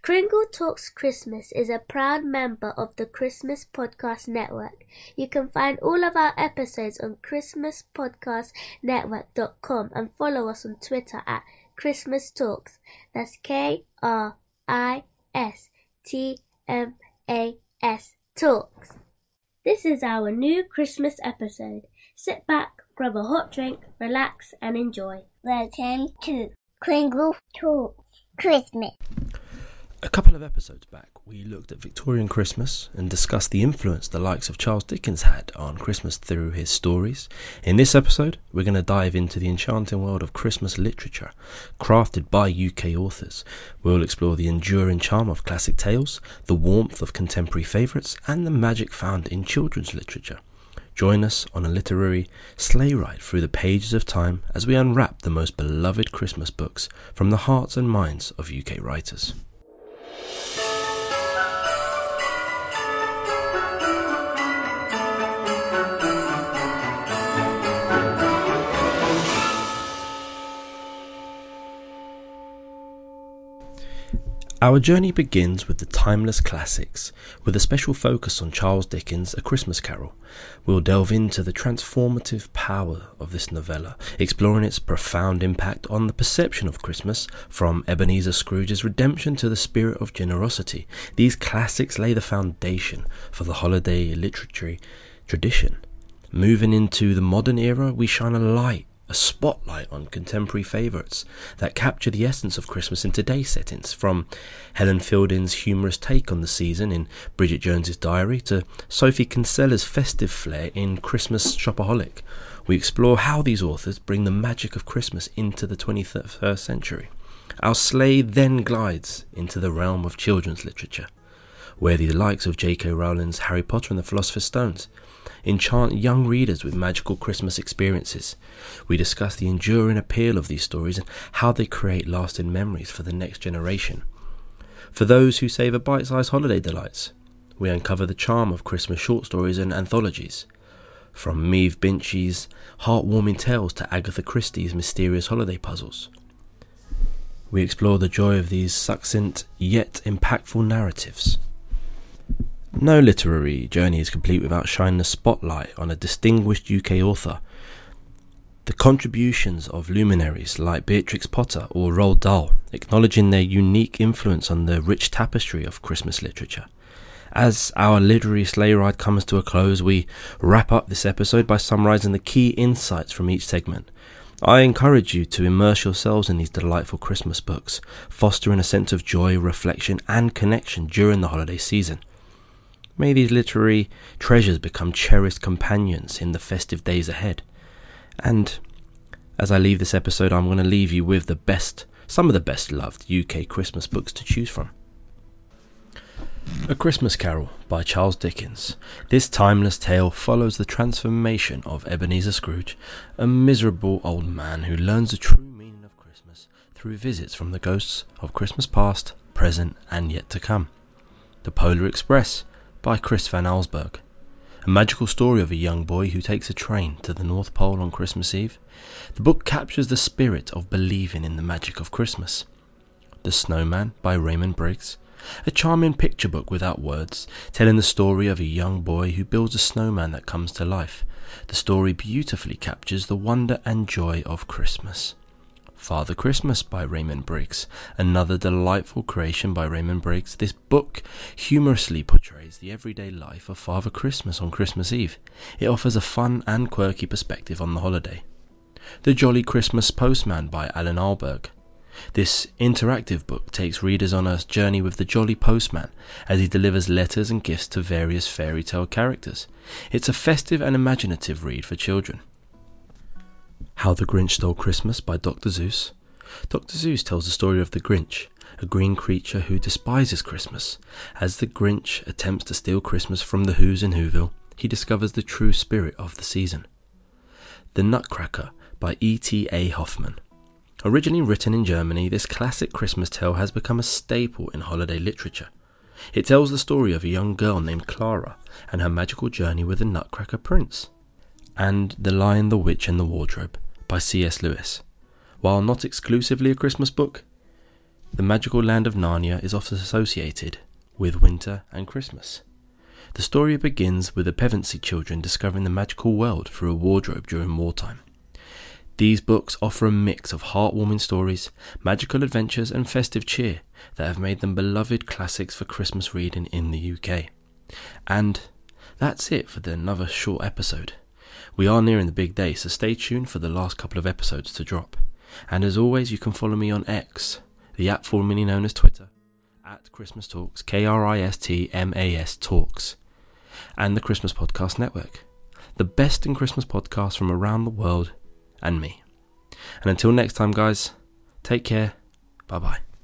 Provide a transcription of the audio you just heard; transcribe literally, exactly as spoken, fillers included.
Kringle Talks Christmas is a proud member of the Christmas Podcast Network. You can find all of our episodes on christmas podcast network dot com and follow us on Twitter at Christmas Talks. That's K R I S T M A S Talks. This is our new Christmas episode. Sit back, grab a hot drink, relax and enjoy. Welcome to Kringle Talks Christmas. A couple of episodes back, we looked at Victorian Christmas and discussed the influence the likes of Charles Dickens had on Christmas through his stories. In this episode, we're going to dive into the enchanting world of Christmas literature, crafted by U K authors. We'll explore the enduring charm of classic tales, the warmth of contemporary favourites, and the magic found in children's literature. Join us on a literary sleigh ride through the pages of time as we unwrap the most beloved Christmas books from the hearts and minds of U K writers. Our journey begins with the timeless classics, with a special focus on Charles Dickens' A Christmas Carol. We'll delve into the transformative power of this novella, exploring its profound impact on the perception of Christmas, from Ebenezer Scrooge's redemption to the spirit of generosity. These classics lay the foundation for the holiday literary tradition. Moving into the modern era, we shine a light A spotlight on contemporary favourites that capture the essence of Christmas in today's settings, from Helen Fielding's humorous take on the season in Bridget Jones's Diary to Sophie Kinsella's festive flair in Christmas Shopaholic. We explore how these authors bring the magic of Christmas into the twenty-first century. Our sleigh then glides into the realm of children's literature, where the likes of J K Rowling's Harry Potter and the Philosopher's Stones enchant young readers with magical Christmas experiences. We discuss the enduring appeal of these stories and how they create lasting memories for the next generation. For those who savour bite-sized holiday delights, we uncover the charm of Christmas short stories and anthologies. From Maeve Binchy's heartwarming tales to Agatha Christie's mysterious holiday puzzles, we explore the joy of these succinct yet impactful narratives. No literary journey is complete without shining a spotlight on a distinguished U K author. The contributions of luminaries like Beatrix Potter or Roald Dahl, acknowledging their unique influence on the rich tapestry of Christmas literature. As our literary sleigh ride comes to a close, we wrap up this episode by summarising the key insights from each segment. I encourage you to immerse yourselves in these delightful Christmas books, fostering a sense of joy, reflection and connection during the holiday season. May these literary treasures become cherished companions in the festive days ahead. And as I leave this episode, I'm going to leave you with the best, some of the best loved U K Christmas books to choose from. A Christmas Carol by Charles Dickens. This timeless tale follows the transformation of Ebenezer Scrooge, a miserable old man who learns the true meaning of Christmas through visits from the ghosts of Christmas past, present and yet to come. The Polar Express by Chris Van Allsburg. A magical story of a young boy who takes a train to the North Pole on Christmas Eve. The book captures the spirit of believing in the magic of Christmas. The Snowman by Raymond Briggs. A charming picture book without words, telling the story of a young boy who builds a snowman that comes to life. The story beautifully captures the wonder and joy of Christmas. Father Christmas by Raymond Briggs. Another delightful creation by Raymond Briggs. This book humorously portrays the everyday life of Father Christmas on Christmas Eve. It offers a fun and quirky perspective on the holiday. The Jolly Christmas Postman by Alan Alberg. This interactive book takes readers on a journey with the Jolly Postman as he delivers letters and gifts to various fairy tale characters. It's a festive and imaginative read for children. How the Grinch Stole Christmas by Doctor Seuss. Doctor Seuss tells the story of the Grinch, a green creature who despises Christmas. As the Grinch attempts to steal Christmas from the Who's in Whoville, he discovers the true spirit of the season. The Nutcracker by E T A Hoffmann. Originally written in Germany, this classic Christmas tale has become a staple in holiday literature. It tells the story of a young girl named Clara and her magical journey with the Nutcracker Prince. And The Lion, the Witch and the Wardrobe by C S Lewis. While not exclusively a Christmas book, the magical land of Narnia is often associated with winter and Christmas. The story begins with the Pevensey children discovering the magical world through a wardrobe during wartime. These books offer a mix of heartwarming stories, magical adventures and festive cheer that have made them beloved classics for Christmas reading in the U K. And that's it for another short episode. We are nearing the big day, so stay tuned for the last couple of episodes to drop. And as always, you can follow me on X, the app formerly known as Twitter, at Christmas Talks, K R I S T M A S Talks, and the Christmas Podcast Network, the best in Christmas podcasts from around the world and me. And until next time, guys, take care. Bye bye.